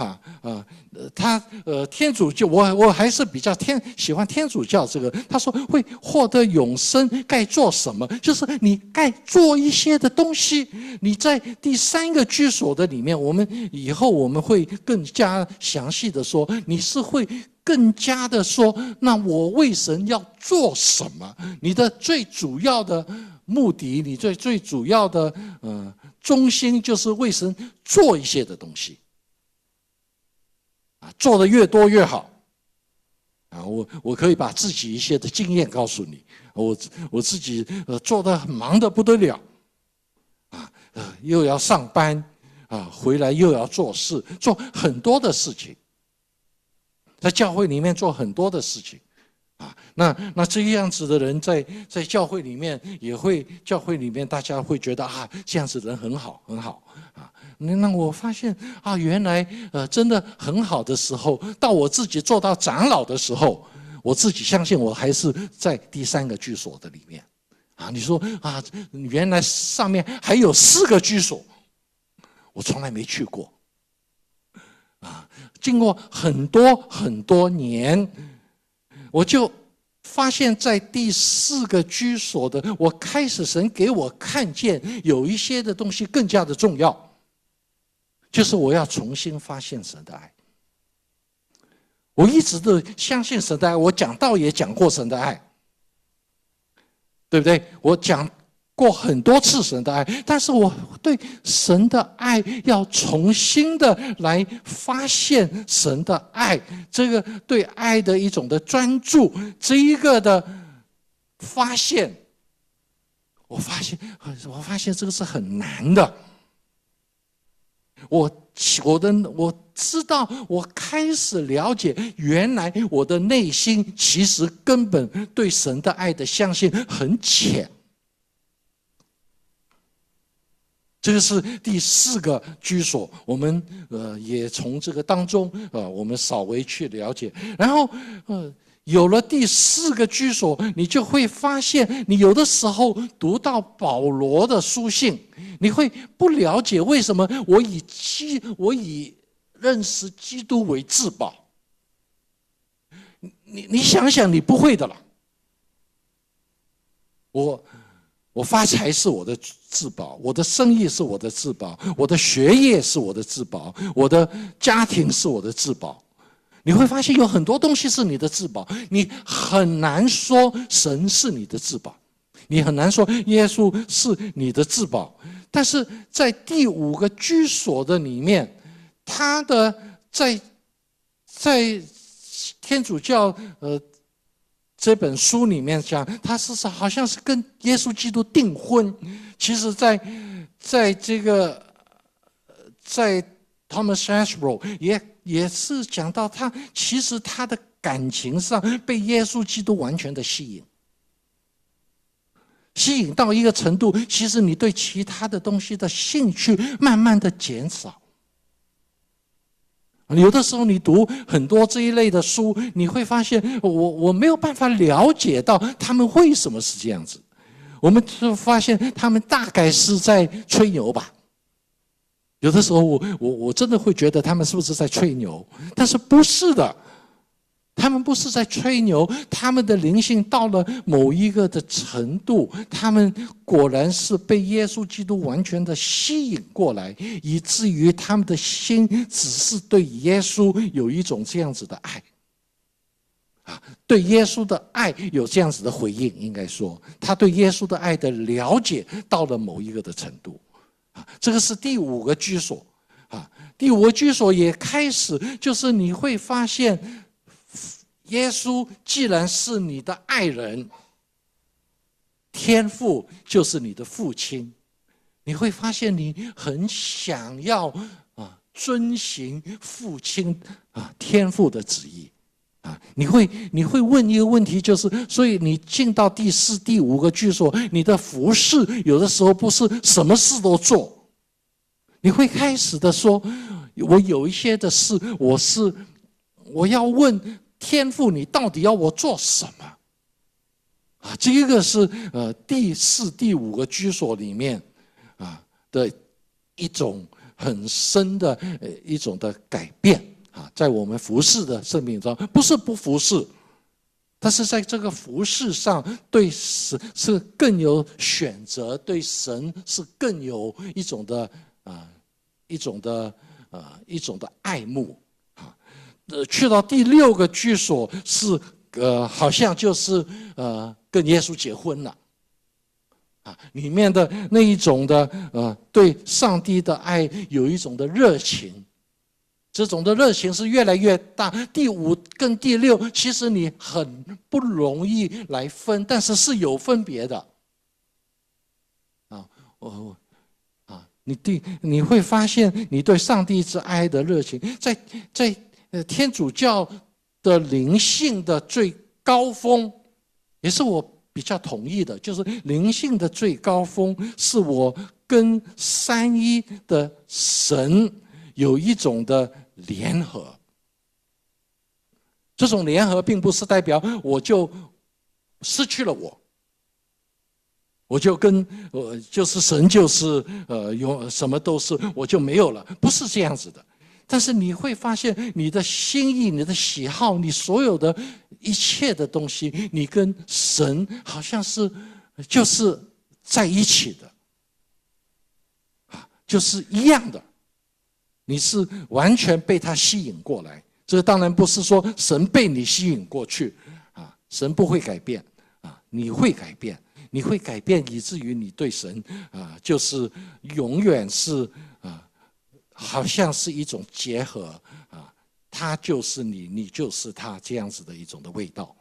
天主教我还是比较喜欢天主教这个。他说会获得永生，该做什么？就是你该做一些的东西。你在第三个居所的里面，以后我们会更加详细的说，你是会更加的说，那我为神要做什么？你的最主要的目的，你最主要的忠心就是为神做一些的东西，做的越多越好。我可以把自己一些的经验告诉你，我自己做的忙得不得了，又要上班回来又要做事，做很多的事情，在教会里面做很多的事情。那这样子的人在教会里面也会，教会里面大家会觉得这样子的人很好很好那我发现原来真的很好的时候，到我自己做到长老的时候，我自己相信我还是在第3个居所的里面你说原来上面还有4个居所，我从来没去过经过很多很多年，我就发现在第4个居所的，我开始神给我看见有一些的东西更加的重要，就是我要重新发现神的爱。我一直都相信神的爱，我讲道也讲过神的爱，对不对？我讲过很多次神的爱，但是我对神的爱要重新的来发现神的爱，这个对爱的一种的专注，这一个的发现，我发现这个是很难的。我知道，我开始了解，原来我的内心其实根本对神的爱的相信很浅。这个是第4个居所，我们也从这个当中我们稍微去了解，然后有了第4个居所，你就会发现，你有的时候读到保罗的书信，你会不了解为什么我以认识基督为至宝。你想想，你不会的了。我发财是我的至宝，我的生意是我的至宝，我的学业是我的至宝，我的家庭是我的至宝。你会发现有很多东西是你的至宝，你很难说神是你的至宝，你很难说耶稣是你的至宝。但是在第5个居所的里面，他的在天主教这本书里面讲，他是好像是跟耶稣基督订婚。其实在这个在 Thomas Ashbrook 也是讲到他其实他的感情上被耶稣基督完全的吸引到一个程度，其实你对其他的东西的兴趣慢慢的减少。有的时候你读很多这一类的书，你会发现我没有办法了解到他们为什么是这样子。我们就发现他们大概是在吹牛吧。有的时候我真的会觉得他们是不是在吹牛，但是不是的，他们不是在吹牛，他们的灵性到了某一个的程度，他们果然是被耶稣基督完全的吸引过来，以至于他们的心只是对耶稣有一种这样子的爱对耶稣的爱有这样子的回应。应该说他对耶稣的爱的了解到了某一个的程度这个是第5个居所第5个居所也开始，就是你会发现耶稣既然是你的爱人，天父就是你的父亲，你会发现你很想要遵行父亲天父的旨意你会问一个问题，就是所以你进到第4、第5个居所，你的服事有的时候不是什么事都做，你会开始的说，我有一些的事，我要问天父，你到底要我做什么这一个是第4、第5个居所里面的一种很深的一种的改变在我们服事的生命中，不是不服事，但是在这个服事上，对神是更有选择，对神是更有一种的爱慕去到第6个居所是好像就是跟耶稣结婚了里面的那一种的对上帝的爱有一种的热情，这种的热情是越来越大。第5跟第6，其实你很不容易来分，但是是有分别的。你会发现你对上帝之爱的热情，在天主教的灵性的最高峰，也是我比较同意的，就是灵性的最高峰是我跟三一的神有一种的联合。这种联合并不是代表我就失去了我就跟就是神就是有什么都是我就没有了，不是这样子的。但是你会发现你的心意、你的喜好、你所有的一切的东西，你跟神好像是就是在一起的，就是一样的。你是完全被他吸引过来。这当然不是说神被你吸引过去神不会改变你会改变。你会改变，以至于你对神就是永远是好像是一种结合他就是你，你就是他，这样子的一种的味道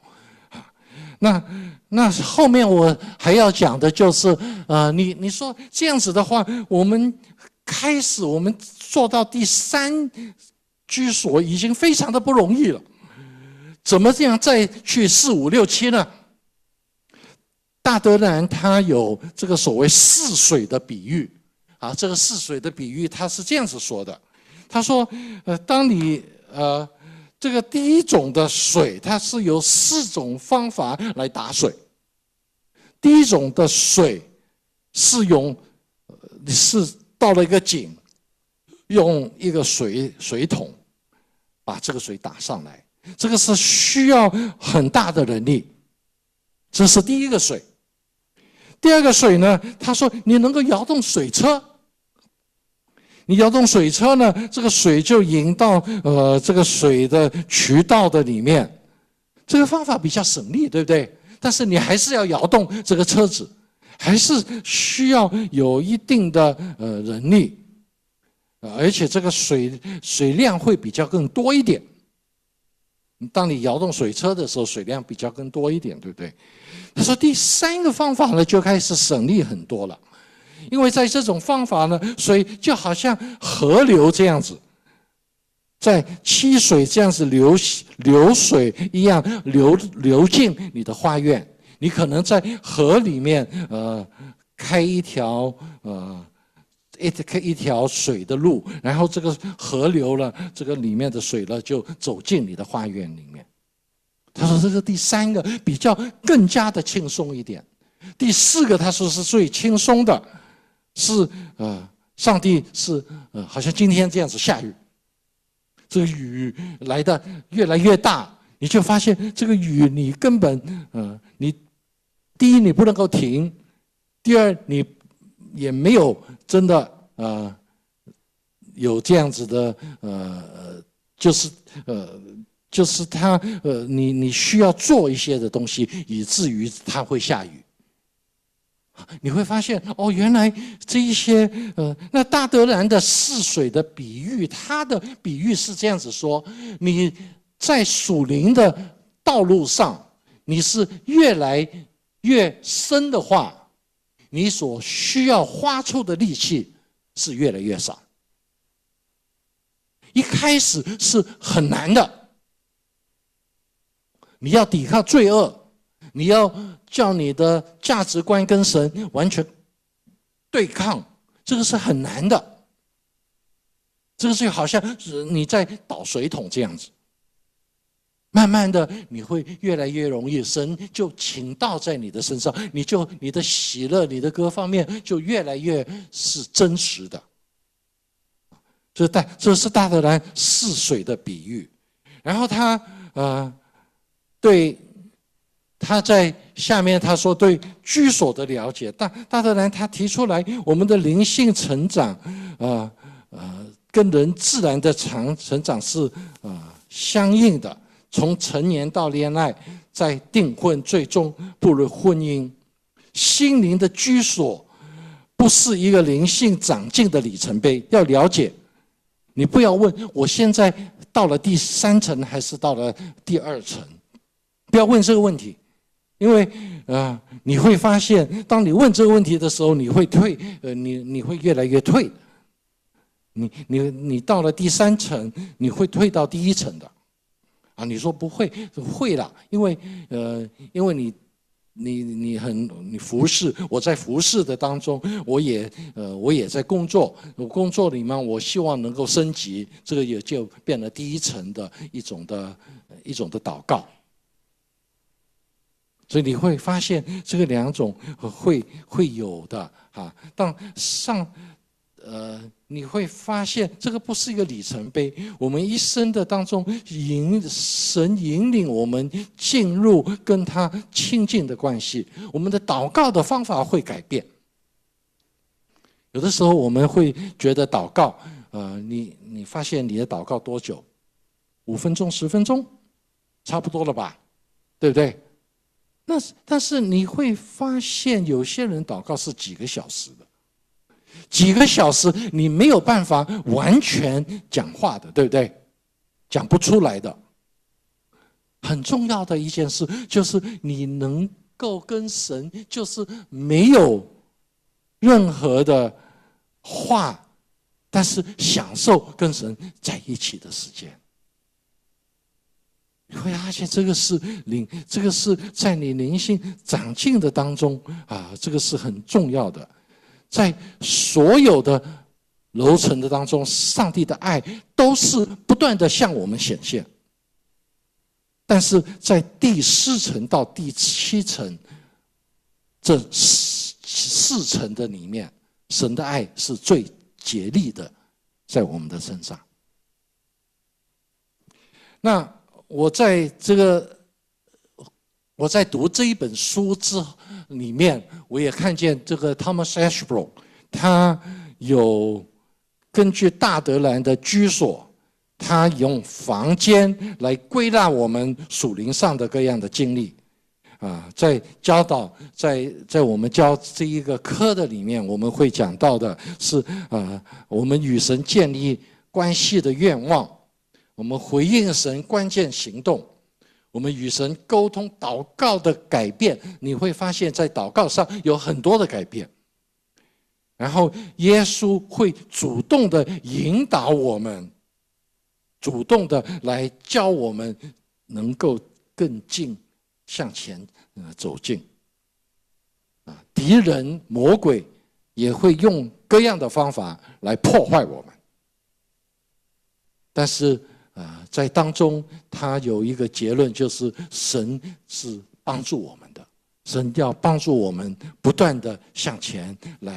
那后面我还要讲的就是你说这样子的话，我们做到第3居所已经非常的不容易了，怎么这样再去4、5、6、7呢？大德兰他有这个所谓4水的比喻这个4水的比喻他是这样子说的，他说当你这个第一种的水，它是由4种方法来打水。第一种的水是是到了一个井，用一个水桶把这个水打上来，这个是需要很大的能力，这是第一个水。第二个水呢，他说你能够摇动水车，你摇动水车呢，这个水就引到这个水的渠道的里面，这个方法比较省力，对不对？但是你还是要摇动这个车子，还是需要有一定的人力，而且这个水量会比较更多一点。当你摇动水车的时候，水量比较更多一点，对不对？他说第3个方法呢，就开始省力很多了，因为在这种方法呢，水就好像河流这样子，在溪水这样子流水一样流进你的花园。你可能在河里面开一条水的路，然后这个河流了，这个里面的水了就走进你的花园里面。他说这是第3个比较更加的轻松一点。第4个他说是最轻松的，是上帝是好像今天这样子下雨，这个雨来的越来越大，你就发现这个雨你根本你第一你不能够停，第二你也没有真的有这样子的就是他你需要做一些的东西，以至于它会下雨。你会发现原来这一些那大德兰的4水的比喻，他的比喻是这样子说：你在属灵的道路上，你是越来越深的话，你所需要花出的力气是越来越少。一开始是很难的。你要抵抗罪恶，你要叫你的价值观跟神完全对抗，这个是很难的。这个就好像你在倒水桶这样子，慢慢的你会越来越容易，神就倾倒在你的身上，你的喜乐，你的各方面就越来越是真实的。这是大德兰4水的比喻。然后他在下面他说对居所的了解，大德兰他提出来，我们的灵性成长跟人自然的成长是相应的，从成年到恋爱，再订婚，最终步入婚姻。 心灵的居所不是一个灵性长进的里程碑。要了解，你不要问我现在到了第3层还是到了第2层，不要问这个问题，因为你会发现，当你问这个问题的时候，你会退，你会越来越退。你到了第3层，你会退到第1层的。你说不会，会啦，因为你服侍，我在服侍的当中，我也在工作，工作里面我希望能够升级，这个也就变了第1层的一种的祷告。所以你会发现这个2种会有的但你会发现这个不是一个里程碑。我们一生的当中，神引领我们进入跟他亲近的关系，我们的祷告的方法会改变。有的时候我们会觉得祷告，你发现你的祷告多久？5分钟、10分钟，差不多了吧？对不对？但是你会发现，有些人祷告是几个小时的。几个小时你没有办法完全讲话的，对不对？讲不出来的。很重要的一件事就是你能够跟神就是没有任何的话，但是享受跟神在一起的时间。你会发现这个是在你灵性长进的当中这个是很重要的。在所有的楼层的当中，上帝的爱都是不断的向我们显现。但是在第4层到第7层这4层的里面，神的爱是最竭力的在我们的身上。那我在读这一本书里面，我也看见这个 Thomas Ashbrook， 他有根据大德兰的居所，他用房间来归纳我们属灵上的各样的经历。在教导，在我们教这一个课的里面，我们会讲到的是我们与神建立关系的愿望，我们回应神关键行动。我们与神沟通祷告的改变，你会发现在祷告上有很多的改变。然后耶稣会主动的引导我们，主动的来教我们能够更近向前走近。敌人魔鬼也会用各样的方法来破坏我们，但是在当中，他有一个结论，就是神是帮助我们的，神要帮助我们不断的向前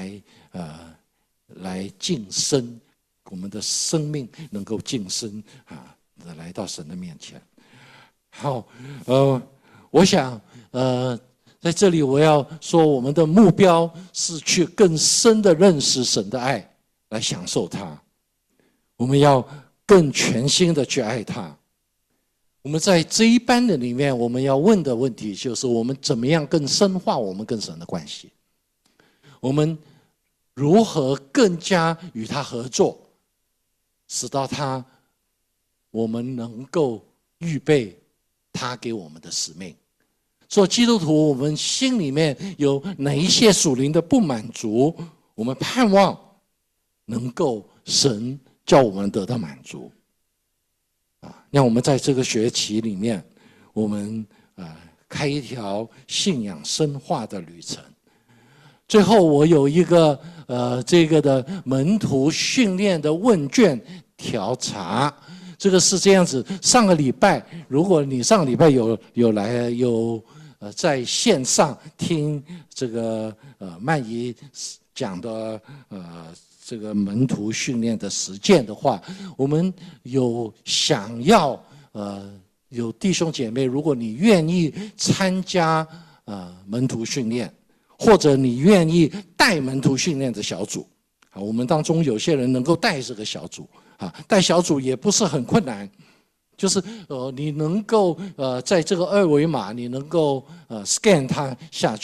来晋升，我们的生命能够晋升来到神的面前。好，我想在这里我要说，我们的目标是去更深的认识神的爱，来享受它。我们要更全心的去爱他。我们在这一班的里面，我们要问的问题就是：我们怎么样更深化我们跟神的关系？我们如何更加与他合作，使到我们能够预备他给我们的使命？做基督徒，我们心里面有哪一些属灵的不满足？我们盼望能够神叫我们得到满足。让我们在这个学期里面，我们开一条信仰深化的旅程。最后，我有一个这个的门徒训练的问卷调查，这个是这样子。上个礼拜，如果你上个礼拜有在线上听这个曼怡讲的这个门徒训练的实践的话，我们有想要有弟兄姐妹，如果你愿意参加门徒训练，或者你愿意带门徒训练的小组，我们当中有些人能够带这个小组带小组也不是很困难，就是你能够在这个2维码你能够scan 它下去，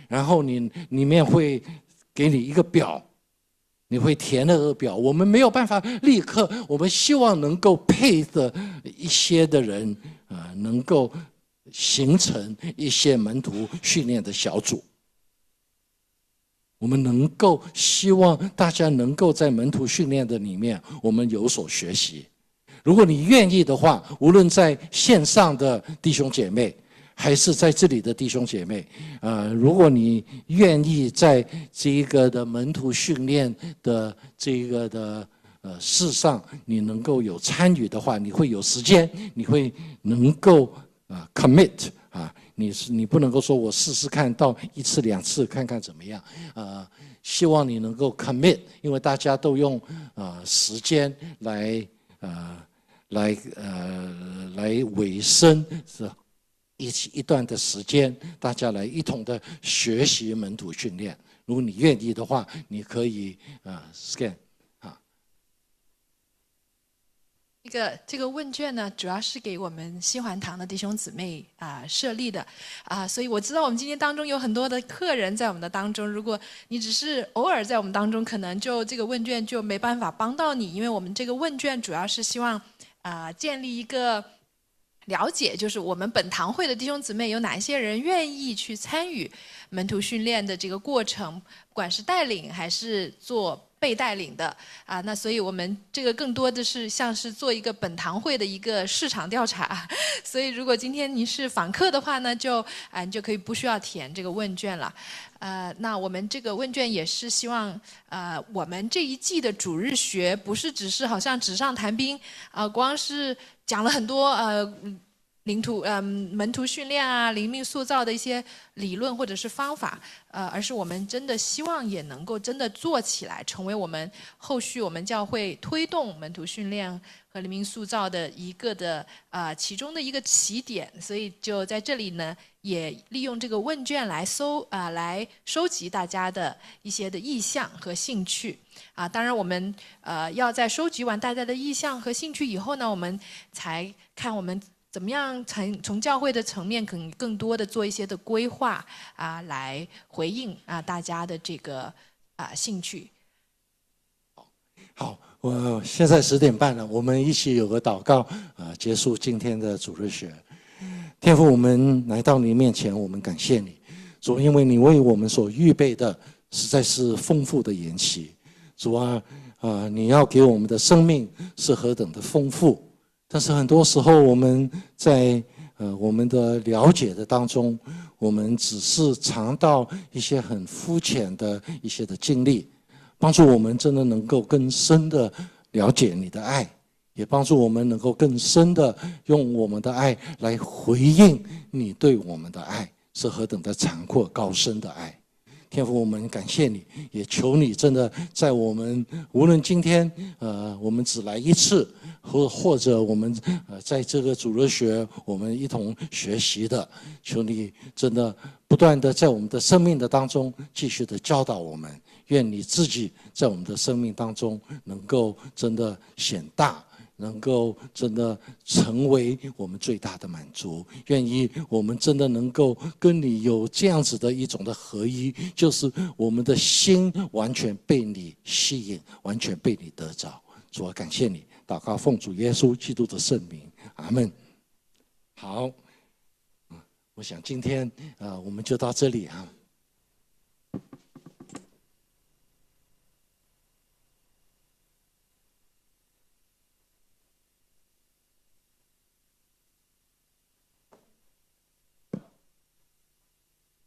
然后你里面会给你一个表，你会填那个表。我们没有办法立刻，我们希望能够配的一些的人能够形成一些门徒训练的小组。我们能够希望大家能够在门徒训练的里面，我们有所学习。如果你愿意的话，无论在线上的弟兄姐妹，还是在这里的弟兄姐妹，如果你愿意在这一个的门徒训练的这一个的事上，你能够有参与的话，你会有时间，你会能够commit 你不能够说我试试看到1次2次看看怎么样，希望你能够 commit， 因为大家都用时间来尾声是一段的时间，大家来一同的学习门徒训练。如果你愿意的话，你可以scan。 这个问卷呢，主要是给我们新环堂的弟兄姊妹设立的所以我知道我们今天当中有很多的客人在我们的当中，如果你只是偶尔在我们当中，可能就这个问卷就没办法帮到你，因为我们这个问卷主要是希望建立一个了解，就是我们本堂会的弟兄姊妹有哪一些人愿意去参与门徒训练的这个过程，不管是带领还是做被带领的那所以我们这个更多的是像是做一个本堂会的一个市场调查，所以如果今天你是访客的话呢，你就可以不需要填这个问卷了。那我们这个问卷也是希望我们这一季的主日学不是只是好像纸上谈兵光是讲了很多门徒训练灵命塑造的一些理论或者是方法而是我们真的希望也能够真的做起来，成为我们后续我们教会推动门徒训练和灵命塑造的一个的其中的一个起点。所以就在这里呢，也利用这个问卷来收集大家的一些的意向和兴趣当然我们要在收集完大家的意向和兴趣以后呢，我们才看我们怎么样从教会的层面更多的做一些的规划来回应大家的这个兴趣。 好，我现在10点半了，我们一起有个祷告结束今天的主日学。天父，我们来到你面前，我们感谢你，主，因为你为我们所预备的实在是丰富的筵席。主你要给我们的生命是何等的丰富，但是很多时候我们在我们的了解的当中，我们只是尝到一些很肤浅的一些的经历，帮助我们真的能够更深的了解你的爱，也帮助我们能够更深的用我们的爱来回应你对我们的爱是何等的残阔高深的爱。天父，我们感谢你，也求你真的在我们无论今天我们只来1次，或者我们在这个主日学我们一同学习的，求你真的不断的在我们的生命的当中继续的教导我们，愿你自己在我们的生命当中能够真的显大，能够真的成为我们最大的满足，愿意我们真的能够跟你有这样子的一种的合一，就是我们的心完全被你吸引，完全被你得着。主啊，感谢你，祷告奉主耶稣基督的圣名，阿们。好，我想今天我们就到这里